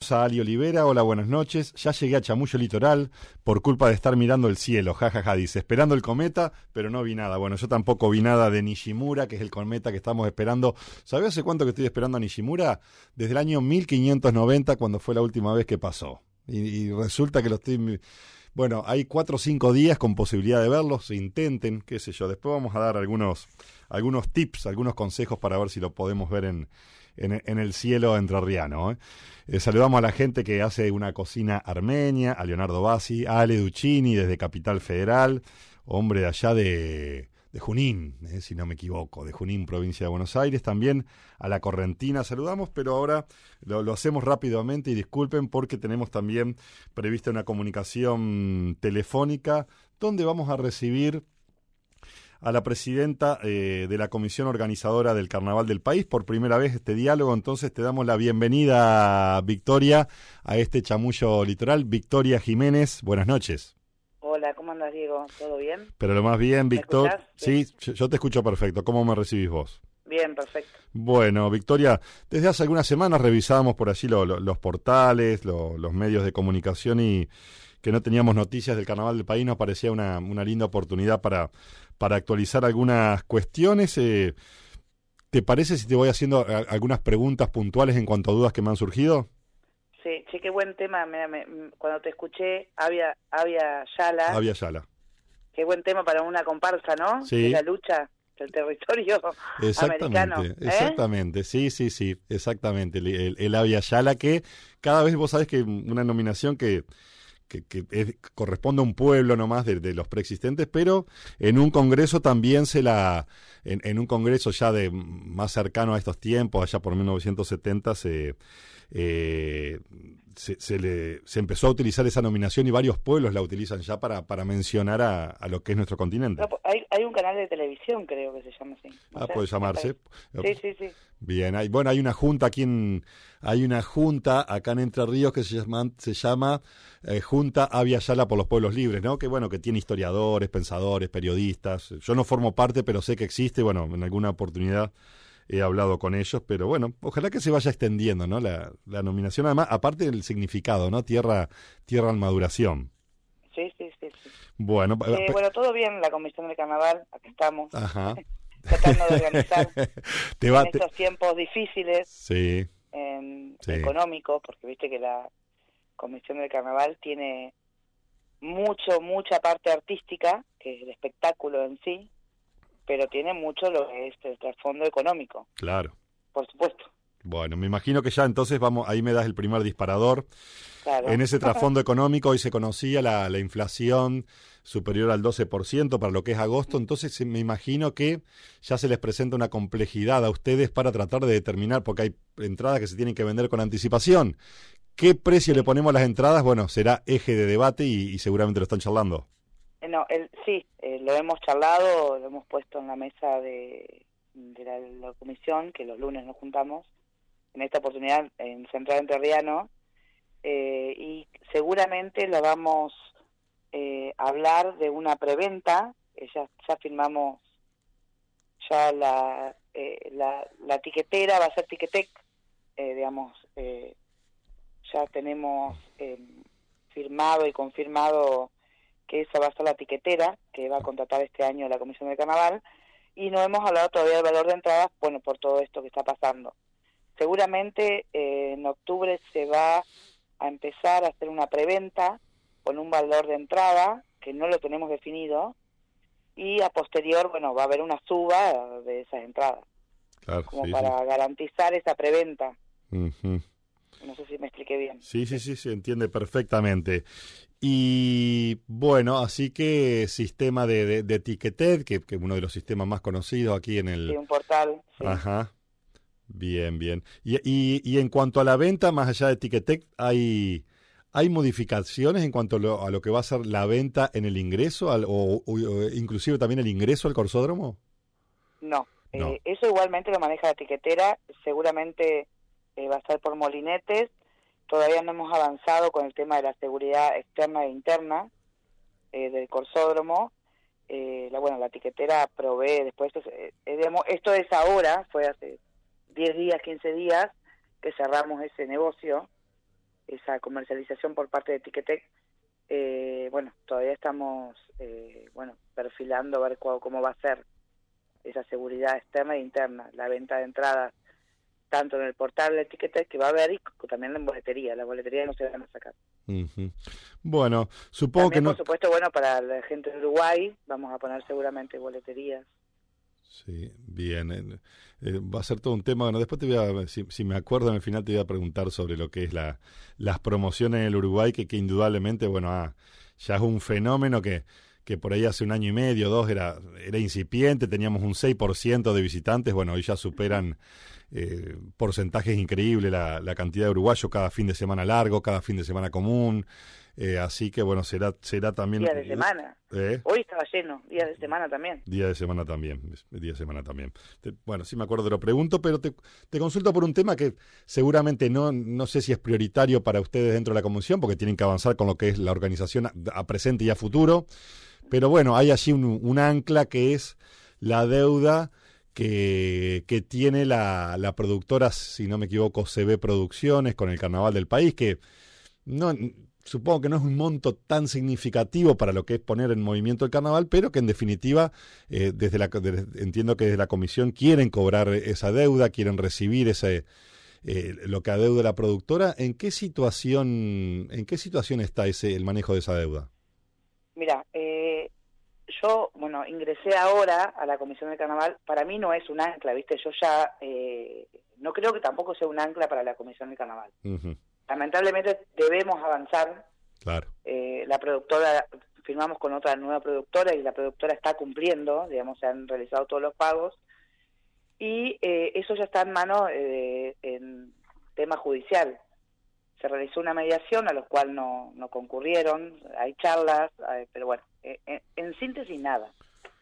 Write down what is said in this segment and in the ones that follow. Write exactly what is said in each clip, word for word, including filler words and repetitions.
saludamos a Ali Olivera. Hola, buenas noches. Ya llegué a Chamullo Litoral por culpa de estar mirando el cielo, jajaja, ja, ja, dice, esperando el cometa, pero no vi nada. Bueno, yo tampoco vi nada de Nishimura, que es el cometa que estamos esperando. ¿Sabés hace cuánto que estoy esperando a Nishimura? Desde el año mil quinientos noventa, cuando fue la última vez que pasó. Y, y resulta que lo estoy... Bueno, hay cuatro o cinco días con posibilidad de verlos, intenten, qué sé yo. Después vamos a dar algunos, algunos tips, algunos consejos para ver si lo podemos ver en, en, en el cielo entrerriano. ¿eh? Eh, saludamos a la gente que hace una cocina armenia, a Leonardo Bassi, a Ale Duccini desde Capital Federal, hombre de allá de... de Junín, eh, si no me equivoco, de Junín, provincia de Buenos Aires, también a la Correntina saludamos, pero ahora lo, lo hacemos rápidamente y disculpen porque tenemos también prevista una comunicación telefónica donde vamos a recibir a la presidenta eh, de la comisión organizadora del Carnaval del país, por primera vez este diálogo, entonces te damos la bienvenida, Victoria, a este Chamullo Litoral. Victoria Jiménez, buenas noches. Hola, ¿cómo andas, Diego? ¿Todo bien? Pero lo más bien, Víctor. Sí, yo te escucho perfecto. ¿Cómo me recibís vos? Bien, perfecto. Bueno, Victoria, desde hace algunas semanas revisábamos por allí lo, lo, los portales, lo, los medios de comunicación y que no teníamos noticias del Carnaval del país. Nos parecía una, una linda oportunidad para, para actualizar algunas cuestiones. Eh, ¿Te parece si te voy haciendo a, algunas preguntas puntuales en cuanto a dudas que me han surgido? Sí, sí, qué buen tema. Me, me, cuando te escuché, Avia, Avia Yala. Avia Yala. Qué buen tema para una comparsa, ¿no? Sí. De la lucha del territorio exactamente, americano. ¿eh? Exactamente, sí, sí, sí, exactamente. El, el, el Avia Yala, que cada vez vos sabés que una nominación que, que, que es, corresponde a un pueblo nomás de, de los preexistentes, pero en un congreso también se la... En, en un congreso ya de más cercano a estos tiempos, allá por mil novecientos setenta, se... Eh, se, se, le, se empezó a utilizar esa nominación y varios pueblos la utilizan ya para, para mencionar a, a lo que es nuestro continente. No, hay, hay un canal de televisión, creo que se llama así. No ah, sé, puede llamarse. Sí, sí, sí. Bien, hay, bueno, hay una junta aquí en, hay una junta acá en Entre Ríos que se llama, se llama eh, Junta Avia Yala por los Pueblos Libres, ¿no? Que bueno, que tiene historiadores, pensadores, periodistas. Yo no formo parte, pero sé que existe, bueno, en alguna oportunidad he hablado con ellos, pero bueno, ojalá que se vaya extendiendo, ¿no? La, la nominación, además, aparte del significado, ¿no? Tierra, tierra en maduración. Sí, sí, sí. sí. Bueno, eh, bueno, todo bien, la Comisión del Carnaval, aquí estamos. Ajá. Tratando de organizar te va, en estos te... tiempos difíciles, sí. En, sí. económicos, porque viste que la Comisión del Carnaval tiene mucho, mucha parte artística, que es el espectáculo en sí, pero tiene mucho lo que es el trasfondo económico. Claro. Por supuesto. Bueno, me imagino que ya entonces vamos, ahí me das el primer disparador. Claro. En ese trasfondo económico hoy se conocía la, la inflación superior al doce por ciento para lo que es agosto, entonces me imagino que ya se les presenta una complejidad a ustedes para tratar de determinar, porque hay entradas que se tienen que vender con anticipación. ¿Qué precio le ponemos a las entradas? Bueno, será eje de debate y, y seguramente lo están charlando. No, el, sí, eh, lo hemos charlado, lo hemos puesto en la mesa de, de la, la comisión, que los lunes nos juntamos, en esta oportunidad en Central Entrerriano, eh, y seguramente lo vamos eh, a hablar de una preventa, eh, ya, ya firmamos ya la, eh, la, la tiquetera, va a ser Tiquetec, eh, digamos, eh, ya tenemos eh, firmado y confirmado que esa va a ser la tiquetera que va a contratar este año la Comisión del Carnaval, y no hemos hablado todavía del valor de entradas, bueno, por todo esto que está pasando. Seguramente eh, en octubre se va a empezar a hacer una preventa con un valor de entrada, que no lo tenemos definido, y a posterior, bueno, va a haber una suba de esas entradas, claro, como sí, para sí. garantizar esa preventa. Uh-huh. No sé si me expliqué bien. Sí, sí, sí, se entiende perfectamente. Y bueno, así que sistema de, de, de Ticketed, que es uno de los sistemas más conocidos aquí en el... Sí, un portal. Sí. Ajá. Bien, bien. Y, y, y en cuanto a la venta, más allá de Ticketed, ¿hay, ¿hay modificaciones en cuanto a lo, a lo que va a ser la venta en el ingreso, al, o, o, o inclusive también el ingreso al Corsódromo? No, no. Eh, eso igualmente lo maneja la tiquetera, seguramente eh, va a ser por molinetes. Todavía no hemos avanzado con el tema de la seguridad externa e interna eh, del Corsódromo. Eh, la, bueno, la tiquetera provee, después, eh, digamos, esto es ahora, fue hace diez días, quince días que cerramos ese negocio, esa comercialización por parte de Ticketek, eh, bueno, todavía estamos eh, bueno perfilando a ver cómo, cómo va a ser esa seguridad externa e interna, la venta de entradas tanto en el portal de Ticketek que va a haber y también en boletería. Las boleterías no se van a sacar. Uh-huh. Bueno, supongo también, que no... por supuesto, bueno, para la gente de Uruguay vamos a poner seguramente boleterías. Sí, bien. Eh, eh, va a ser todo un tema. Bueno, después te voy a, si, si me acuerdo en el final te voy a preguntar sobre lo que es la las promociones en el Uruguay, que, que indudablemente, bueno, ah, ya es un fenómeno que, que por ahí hace un año y medio, dos, era, era incipiente, teníamos un seis por ciento de visitantes, bueno, hoy ya superan eh, porcentajes increíbles la, la cantidad de uruguayos, cada fin de semana largo, cada fin de semana común. Eh, así que bueno, será será también... Día de semana. ¿Eh? Hoy estaba lleno, día de semana también. Día de semana también, día de semana también. Te, bueno, sí me acuerdo, te lo pregunto, pero te, te consulto por un tema que seguramente no, no sé si es prioritario para ustedes dentro de la comisión, porque tienen que avanzar con lo que es la organización a, a presente y a futuro. Pero bueno, hay allí un, un ancla que es la deuda que, que tiene la, la productora, si no me equivoco, C B Producciones, con el Carnaval del País, que no... Supongo que no es un monto tan significativo para lo que es poner en movimiento el carnaval, pero que en definitiva, eh, desde la de, entiendo que desde la comisión quieren cobrar esa deuda, quieren recibir ese eh, lo que adeuda la productora. ¿En qué situación, en qué situación está ese el manejo de esa deuda? Mira, eh, yo, bueno, ingresé ahora a la comisión del carnaval. Para mí no es un ancla, ¿viste? Yo ya eh, no creo que tampoco sea un ancla para la comisión del carnaval. Uh-huh. Lamentablemente debemos avanzar. Claro. Eh, la productora, firmamos con otra nueva productora y la productora está cumpliendo, digamos, se han realizado todos los pagos y eh, eso ya está en manos eh, en tema judicial. Se realizó una mediación a la cual no, no concurrieron, hay charlas, hay, pero bueno, eh, en, en síntesis nada.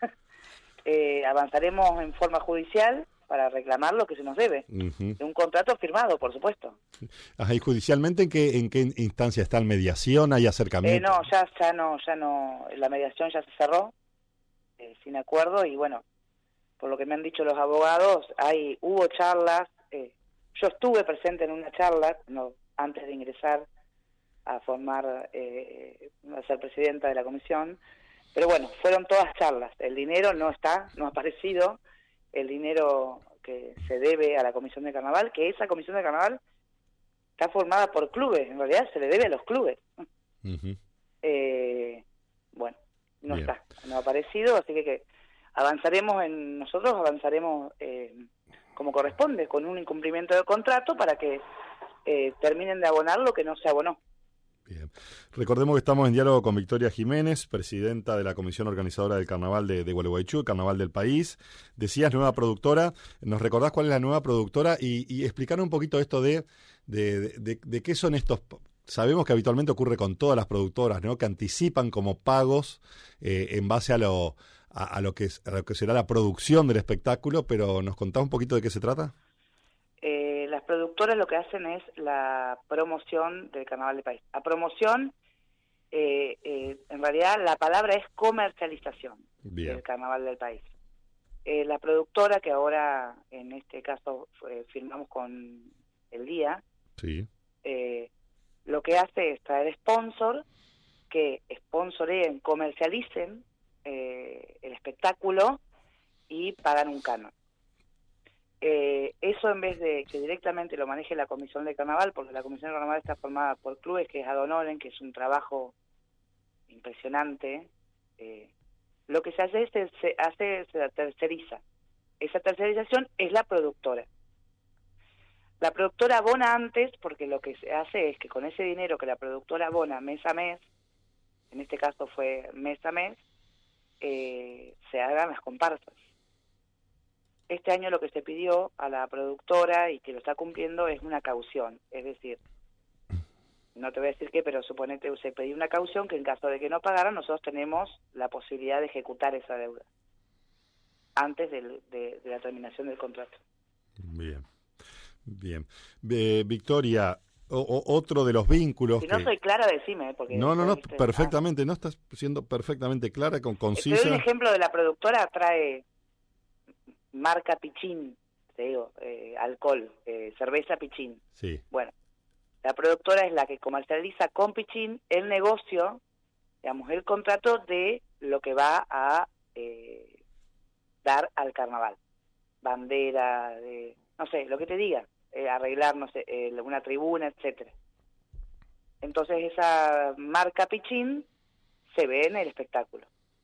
eh, avanzaremos en forma judicial para reclamar lo que se nos debe, uh-huh. de un contrato firmado, por supuesto. Ajá, ¿y judicialmente en qué en qué instancia está? ¿En mediación? ¿Hay acercamiento? Eh, no, ya ya no, ya no, la mediación ya se cerró, eh, sin acuerdo, y bueno, por lo que me han dicho los abogados, hay hubo charlas, eh, yo estuve presente en una charla, no, antes de ingresar a formar, eh, a ser presidenta de la comisión, pero bueno, fueron todas charlas, el dinero no está, no ha aparecido, el dinero que se debe a la Comisión de Carnaval, que esa Comisión de Carnaval está formada por clubes, en realidad se le debe a los clubes. Uh-huh. Eh, bueno, no Bien. está, no ha aparecido, así que, que avanzaremos, en nosotros avanzaremos eh, como corresponde, con un incumplimiento de contrato para que eh, terminen de abonar lo que no se abonó. Bien. Recordemos que estamos en diálogo con Victoria Jiménez, presidenta de la comisión organizadora del Carnaval de, de Gualeguaychú, el Carnaval del País. Decías nueva productora, ¿nos recordás cuál es la nueva productora? Y, y explicar un poquito esto de, de, de, de, de qué son estos... Sabemos que habitualmente ocurre con todas las productoras, ¿no? Que anticipan como pagos eh, en base a lo, a, a, lo que es, a lo que será la producción del espectáculo, pero ¿nos contás un poquito de qué se trata? Eh, las productoras lo que hacen es la promoción del Carnaval del País. La promoción, eh, eh, en realidad la palabra es comercialización Bien. del Carnaval del País. Eh, la productora, que ahora en este caso fue, firmamos con El Día, sí. eh, lo que hace es traer sponsor, que sponsoreen, comercialicen eh, el espectáculo y pagan un canon. Eh, eso en vez de que directamente lo maneje la Comisión de Carnaval, porque la Comisión de Carnaval está formada por clubes, que es ad honorem, que es un trabajo impresionante, eh, lo que se hace es se, se hace se terceriza. Esa tercerización es la productora. La productora abona antes, porque lo que se hace es que con ese dinero que la productora abona mes a mes, en este caso fue mes a mes, eh, se hagan las comparsas. Este año lo que se pidió a la productora y que lo está cumpliendo es una caución, es decir, no te voy a decir qué, pero suponete se pidió una caución que en caso de que no pagaran nosotros tenemos la posibilidad de ejecutar esa deuda antes del, de, de la terminación del contrato. Bien, bien. Eh, Victoria, o, o, otro de los vínculos... Si no que... soy clara, decime. Porque no, no, no, ¿viste? perfectamente, ah. no estás siendo perfectamente clara, con concisa. Te doy un ejemplo de la productora, trae... marca Pichín, te digo, eh, alcohol, eh, cerveza Pichín. Sí. Bueno, La productora es la que comercializa con Pichín el negocio, digamos, el contrato de lo que va a eh, dar al carnaval. Bandera, de, no sé, lo que te diga, eh, arreglar, no sé, eh, una tribuna, etcétera. Entonces esa marca Pichín se ve en el espectáculo.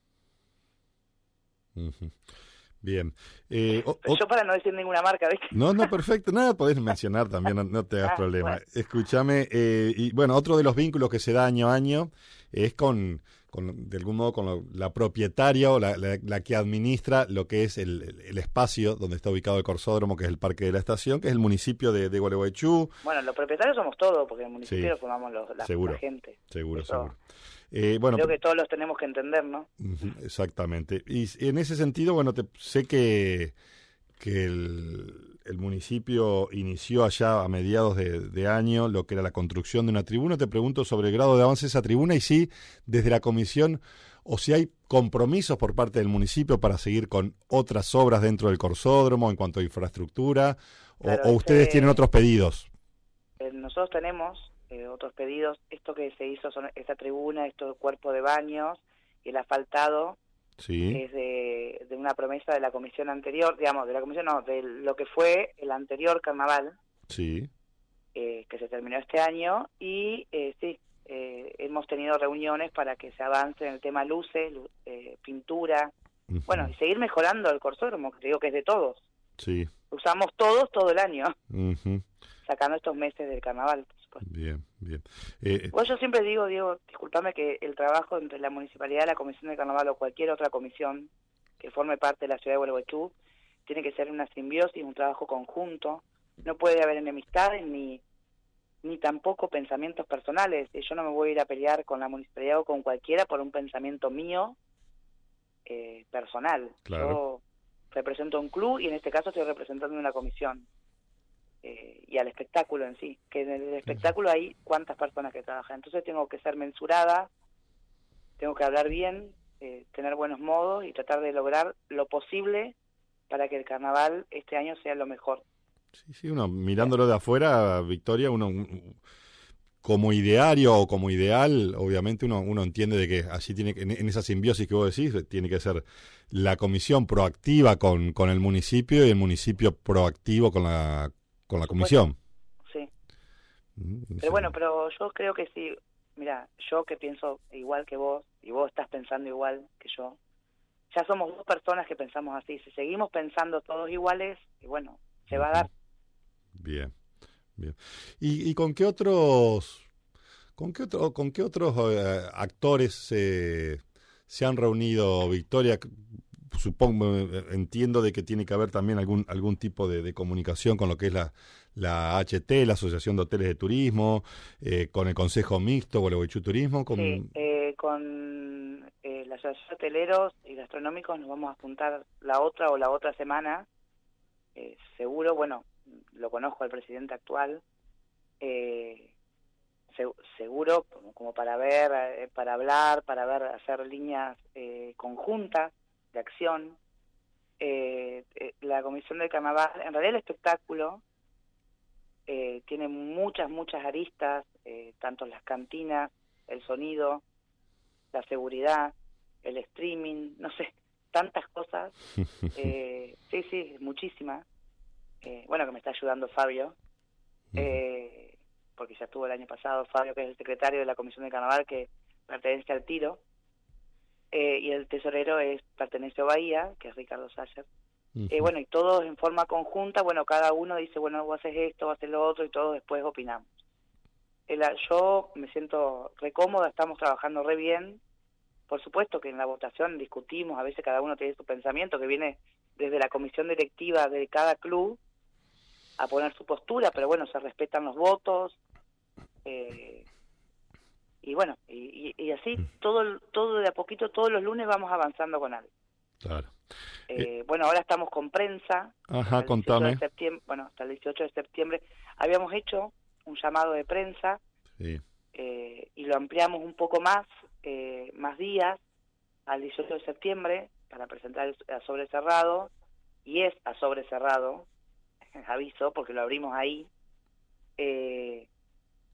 Uh-huh. Bien. Eh, o, o... Yo o... para no decir ninguna marca, ¿viste? No, no, perfecto. Nada, podés mencionar también, no, no te hagas ah, problema. Bueno. Escúchame, eh, y bueno, otro de los vínculos que se da año a año es con, con de algún modo, con lo, la propietaria o la, la, la que administra lo que es el, el espacio donde está ubicado el Corsódromo, que es el Parque de la Estación, que es el municipio de, de Gualeguaychú. Bueno, los propietarios somos todos, porque en el municipio sí, lo formamos los, la, seguro, la gente. Seguro, Eso. seguro. Eh, bueno, creo que todos los tenemos que entender, ¿no? Exactamente. Y en ese sentido, bueno, te, sé que, que el, el municipio inició allá a mediados de, de año lo que era la construcción de una tribuna. Te pregunto sobre el grado de avance de esa tribuna y si desde la comisión o si hay compromisos por parte del municipio para seguir con otras obras dentro del Corsódromo en cuanto a infraestructura, claro, o, o ustedes ese, tienen otros pedidos. Eh, nosotros tenemos Eh, otros pedidos. Esto que se hizo, son esta tribuna, estos cuerpos de baños y el asfaltado, sí, es de, de una promesa de la comisión anterior, digamos, de la comisión no, de lo que fue el anterior carnaval, sí, eh, que se terminó este año, y eh, sí, eh, hemos tenido reuniones para que se avance en el tema luces, eh, pintura, uh-huh. bueno, y seguir mejorando el Corsódromo, que te digo que es de todos. Sí. Usamos todos todo el año, uh-huh. sacando estos meses del carnaval. Bien, bien. Eh, bueno, yo siempre digo, Diego, discúlpame, que el trabajo entre la municipalidad, la comisión de carnaval o cualquier otra comisión que forme parte de la ciudad de Gualeguaychú tiene que ser una simbiosis, un trabajo conjunto. No puede haber enemistades ni ni tampoco pensamientos personales. Yo no me voy a ir a pelear con la municipalidad o con cualquiera por un pensamiento mío eh, personal. Claro. Yo represento un club y en este caso estoy representando una comisión. Eh, y al espectáculo en sí, que en el espectáculo hay cuántas personas que trabajan, entonces tengo que ser mensurada, tengo que hablar bien, eh, tener buenos modos y tratar de lograr lo posible para que el carnaval este año sea lo mejor. Sí, sí, uno mirándolo de afuera, Victoria, uno como ideario o como ideal, obviamente uno uno entiende de que así tiene que, en, en esa simbiosis que vos decís, tiene que ser la comisión proactiva con, con el municipio y el municipio proactivo con la con la comisión. Sí. Mm, pero bueno, pero yo creo que sí, mira, yo que pienso igual que vos, y vos estás pensando igual que yo, ya somos dos personas que pensamos así, si seguimos pensando todos iguales, y bueno, se va a dar. Bien, bien. ¿Y, y con qué otros, con qué otro, con qué otros eh, actores se, se han reunido, Victoria? Supongo, entiendo de que tiene que haber también algún algún tipo de, de comunicación con lo que es la, la H T, la Asociación de Hoteles de Turismo, eh, con el Consejo Mixto, Gualeguaychú Turismo. Con... Sí, eh, con eh, la Asociación de Hoteleros y Gastronómicos nos vamos a juntar la otra o la otra semana, eh, seguro, bueno, lo conozco al presidente actual, eh, se, seguro como, como para ver, eh, para hablar, para ver, hacer líneas eh, conjuntas de acción. Eh, eh, la comisión del carnaval, en realidad el espectáculo eh, tiene muchas, muchas aristas, eh, tanto las cantinas, el sonido, la seguridad, el streaming, no sé, tantas cosas. Eh, sí, sí, muchísimas. Eh, bueno, que me está ayudando Fabio, eh, porque ya estuvo el año pasado, Fabio, que es el secretario de la comisión del carnaval, que pertenece al Tiro. Eh, y el tesorero es pertenece a Bahía, que es Ricardo Sayer. Uh-huh. Eh, bueno, y todos en forma conjunta, bueno, cada uno dice, bueno, vos haces esto, vos haces lo otro, y todos después opinamos. El, yo me siento re cómoda, estamos trabajando re bien. Por supuesto que en la votación discutimos, a veces cada uno tiene su pensamiento, que viene desde la comisión directiva de cada club a poner su postura, pero bueno, se respetan los votos. Eh, Y bueno, y, y, y así todo todo de a poquito, todos los lunes vamos avanzando con algo. Claro. Eh, eh, bueno, ahora estamos con prensa. Ajá, hasta contame. El dieciocho de septiembre, bueno, hasta el dieciocho de septiembre habíamos hecho un llamado de prensa, sí. eh, y lo ampliamos un poco más, eh, más días, al dieciocho de septiembre, para presentar el, a sobre cerrado, y es a sobre cerrado, aviso, porque lo abrimos ahí. Eh,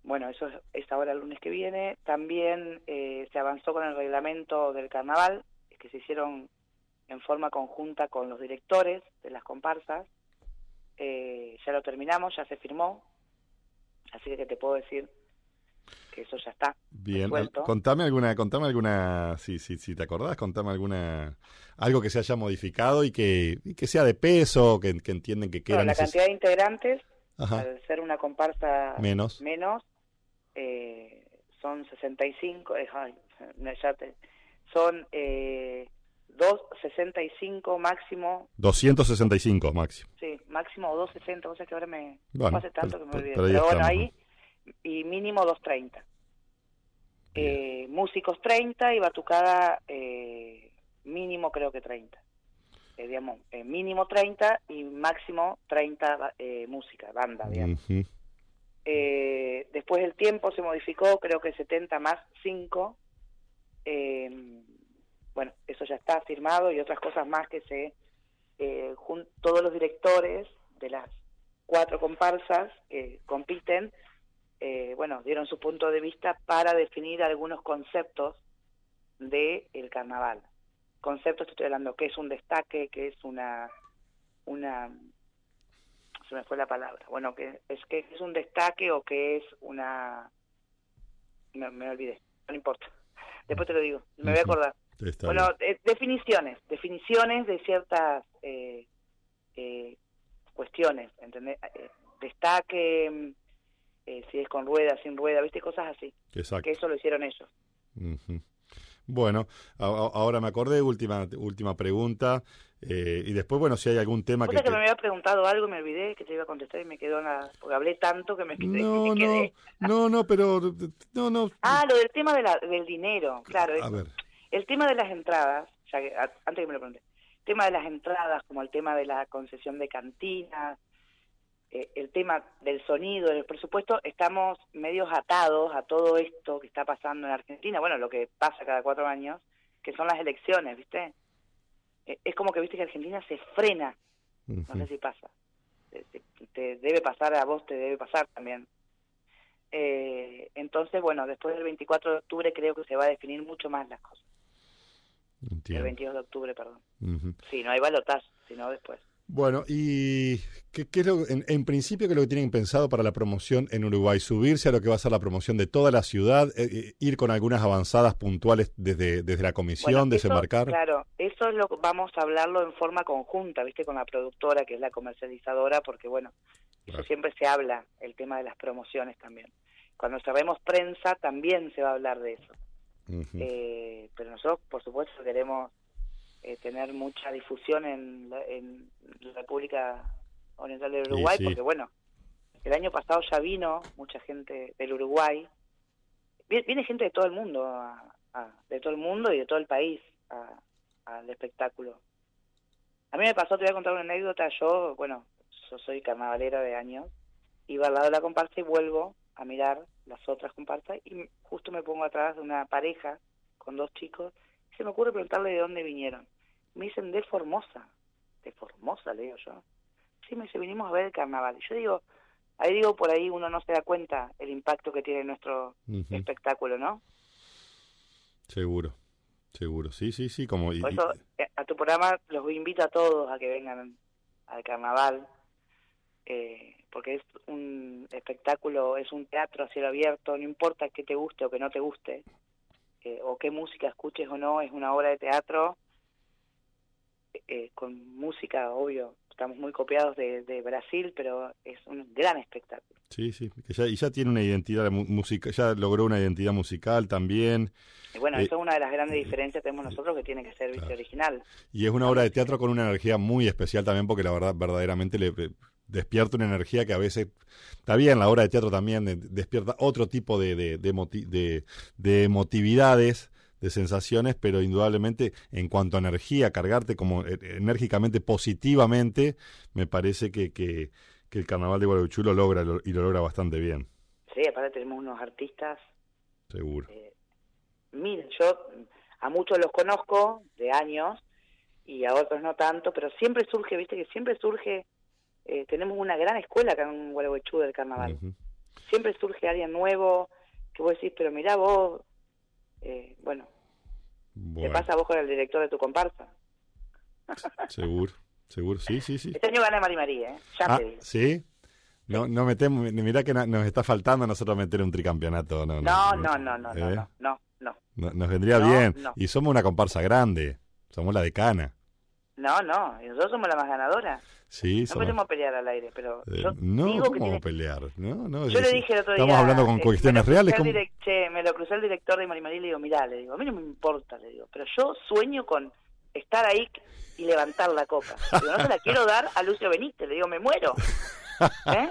bueno, eso es, es ahora el lunes que viene. También eh, se avanzó con el reglamento del carnaval, que se hicieron en forma conjunta con los directores de las comparsas. Eh, ya lo terminamos, ya se firmó, así que te puedo decir que eso ya está. Bien, resuelto. contame alguna, contame alguna, si, si, si te acordás, contame alguna, algo que se haya modificado y que, y que sea de peso, que, que entienden que queda Bueno, la neces- cantidad de integrantes, Ajá. al ser una comparsa Menos. menos eh, son sesenta y cinco, eh, ay, no, ya te- son eh, doscientos sesenta y cinco máximo, doscientos sesenta y cinco máximo. sí, máximo o doscientos sesenta, o sea que ahora me Bueno, hace tanto pero, que me olvidé, pero ahí pero bueno, estamos, ahí, y mínimo doscientos treinta. Bien. Eh, músicos treinta y batucada eh, mínimo creo que treinta. Eh, digamos, eh, mínimo treinta y máximo treinta eh, música, banda, digamos. Ujú. Eh, después el tiempo se modificó, creo que setenta más cinco. Eh, bueno, eso ya está firmado y otras cosas más que se... Eh, jun- todos los directores de las cuatro comparsas que compiten, eh, bueno, dieron su punto de vista para definir algunos conceptos del carnaval. Conceptos, te estoy hablando, que es un destaque, que es una... una se me fue la palabra, bueno, que es que es un destaque o que es una... Me, me olvidé, no importa, después te lo digo, me voy a acordar. Está Bueno, bien. eh, definiciones, definiciones de ciertas eh, eh, cuestiones, ¿entendés? Eh, destaque, eh, si es con rueda, sin rueda, ¿viste? Cosas así, Exacto. que eso lo hicieron ellos. Ujú. Bueno, a- a- ahora me acordé, última última pregunta, eh, y después, bueno, si hay algún tema Vos que... sabés que que- me había preguntado algo, me olvidé que te iba a contestar y me quedó nada, porque hablé tanto que me quedé. No, me quedé. no, no, no, pero... No, no. Ah, lo del tema de la, del dinero, claro, A eso. ver. El tema de las entradas, ya que, a- antes que me lo pregunte, el tema de las entradas, como el tema de la concesión de cantinas, eh, el tema del sonido, del presupuesto, estamos medios atados a todo esto que está pasando en Argentina, bueno, lo que pasa cada cuatro años, que son las elecciones, ¿viste? Eh, es como que, viste, que Argentina se frena, no Ujú. sé si pasa, te, te- te debe pasar a vos, te debe pasar también. Eh, entonces, bueno, después del veinticuatro de octubre creo que se va a definir mucho más las cosas. El Entiendo. veintidós de octubre, perdón. Ujú. Sí, no hay balotaje, sino después. Bueno, y ¿qué, qué es lo, en, en principio, qué es lo que tienen pensado para la promoción en Uruguay? ¿Subirse a lo que va a ser la promoción de toda la ciudad? Eh, eh, ¿Ir con algunas avanzadas puntuales desde, desde la comisión, Bueno, eso, desembarcar? claro, eso es lo vamos a hablarlo en forma conjunta, ¿viste? Con la productora, que es la comercializadora, porque, bueno, eso Claro. siempre se habla, el tema de las promociones también. Cuando cerremos prensa también se va a hablar de eso. Ujú. Eh, pero nosotros, por supuesto, queremos eh, tener mucha difusión en la, en la República Oriental del Uruguay, sí. porque, bueno, el año pasado ya vino mucha gente del Uruguay. Viene, viene gente de todo el mundo, a, a- de todo el mundo y de todo el país a- al espectáculo. A mí me pasó, te voy a contar una anécdota. Yo, bueno, yo soy carnavalera de años, iba al lado de la comparsa y vuelvo a mirar las otras comparsas y justo me pongo atrás de una pareja con dos chicos y se me ocurre preguntarle de dónde vinieron. Me dicen, de Formosa. ¿De Formosa? Le digo yo. Sí, me dice, vinimos a ver el carnaval. Y yo digo, ahí digo, por ahí uno no se da cuenta el impacto que tiene nuestro Ujú. espectáculo, ¿no? Seguro, seguro. Sí, sí, sí. Como, y, Por y- eso, eh, a tu programa los invito a todos a que vengan al carnaval, eh, porque es un espectáculo, es un teatro a cielo abierto, no importa que te guste o que no te guste, eh, o qué música escuches o no, es una obra de teatro eh, con música, obvio, estamos muy copiados de, de Brasil, pero es un gran espectáculo. sí, sí. Que ya, y ya tiene una identidad musical, ya logró una identidad musical también. Y bueno, Eh, eso es una de las grandes diferencias que tenemos nosotros, que tiene que ser, viste, claro. original. Y es una La obra de música. teatro con una energía muy especial también, porque la verdad, verdaderamente le le despierta una energía que a veces, está bien, la obra de teatro también eh, despierta otro tipo de, de, de, moti- de, de emotividades, de sensaciones, pero indudablemente en cuanto a energía, cargarte como eh, enérgicamente, positivamente, me parece que, que, que el Carnaval de Gualeguaychú lo logra lo- y lo logra bastante bien, Sí, aparte tenemos unos artistas, seguro. eh, mil, yo a muchos los conozco de años y a otros no tanto, pero siempre surge, viste que siempre surge, eh, tenemos una gran escuela acá en Gualeguaychú del carnaval. Ujú. siempre surge alguien nuevo, que vos decís, pero mirá vos, eh, bueno, bueno, te pasa a vos con el director de tu comparsa. Seguro, seguro, sí, sí, sí. Este año gana Mari Marí, ¿eh? Ya Ah, te digo. ¿sí? No, no metemos, mirá que nos está faltando a nosotros meter un tricampeonato. No, No, no, no, no, no, ¿eh? no, no, no. No, nos vendría No, bien. no. Y somos una comparsa grande. Somos la decana. No, no, y nosotros somos la más ganadora. Sí, No somos... podemos pelear al aire, pero Eh, yo no, digo ¿cómo que vamos tiene... a pelear? No, no, Yo es- le dije el otro día... Estamos hablando con eh, cuestiones me lo reales. crucé al ¿Cómo? direct- che, me lo crucé el director de Mari Marí y le digo, mirá, le digo, a mí no me importa, le digo, pero yo sueño con estar ahí y levantar la copa. Digo, no se la quiero dar a Lucio Benítez, le digo, me muero. ¿Eh?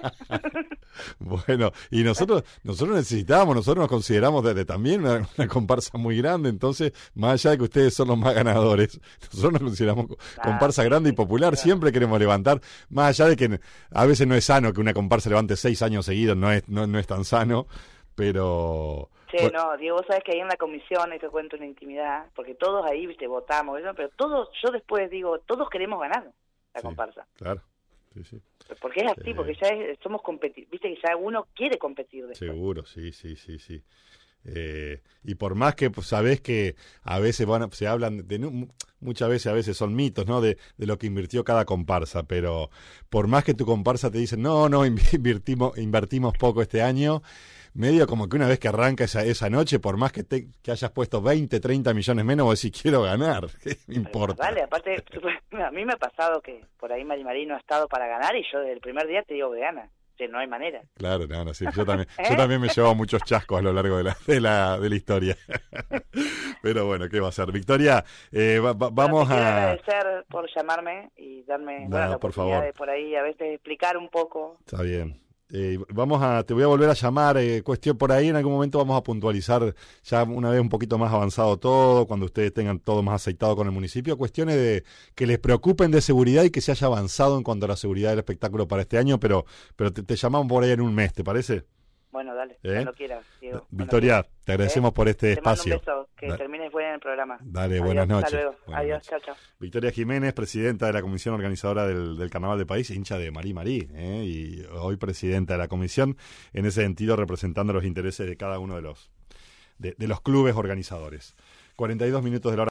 Bueno, y nosotros nosotros necesitábamos, nosotros nos consideramos desde también una, una comparsa muy grande, entonces, más allá de que ustedes son los más ganadores, nosotros nos consideramos co- Ah, comparsa sí, grande y sí, popular, claro. siempre queremos levantar, más allá de que a veces no es sano que una comparsa levante seis años seguidos, no es, no, no es tan sano, pero... Che, bueno, no, Diego, vos sabés que ahí en la comisión, y te cuento una intimidad, porque todos ahí, viste, votamos, ¿no? Pero todos, yo después digo, todos queremos ganar la sí, comparsa. claro, sí, sí. Porque es así, Eh. porque ya es- somos competitivos, viste que ya uno quiere competir después. Seguro, sí, sí, sí, sí. Eh, y por más que pues, sabés que a veces van a- se hablan de nu- muchas veces a veces son mitos, ¿no? De, de lo que invirtió cada comparsa, pero por más que tu comparsa te dicen no, no inv- invertimos invertimos poco este año, medio como que una vez que arranca esa esa noche, por más que te, que hayas puesto veinte, treinta millones menos, vos decís quiero ganar, ¿qué me importa? Vale, aparte, a mí me ha pasado que por ahí Mari Marí no ha estado para ganar y yo desde el primer día te digo que gana. O sea, no hay manera. Claro, no, no, sí, yo también, ¿Eh? yo también me llevo muchos chascos a lo largo de la, de la, de la historia. Pero bueno, ¿qué va a ser? Victoria, eh, va- va- vamos Bueno, te quiero a... agradecer por llamarme y darme No, bueno, la por oportunidad favor. de por ahí a veces explicar un poco. Está bien. Eh, vamos a, te voy a volver a llamar, eh, cuestión por ahí, en algún momento vamos a puntualizar ya una vez un poquito más avanzado todo, cuando ustedes tengan todo más aceitado con el municipio, cuestiones de que les preocupen de seguridad y que se haya avanzado en cuanto a la seguridad del espectáculo para este año, pero, pero te, te llamamos por ahí en un mes, ¿te parece? Bueno, dale, ¿Eh? cuando quieras, Diego. Cuando Victoria, quieras. te agradecemos ¿Eh? por este Te mando un espacio. beso, que Da- termines bien el programa. Dale, Adiós, buenas noches. Hasta luego. Buenas Adiós, noches. chao, chao. Victoria Jiménez, presidenta de la comisión organizadora del, del Carnaval de País, hincha de Mari Marí, ¿eh? Y hoy presidenta de la comisión, en ese sentido representando los intereses de cada uno de los, de, de los clubes organizadores. cuarenta y dos minutos de la hora.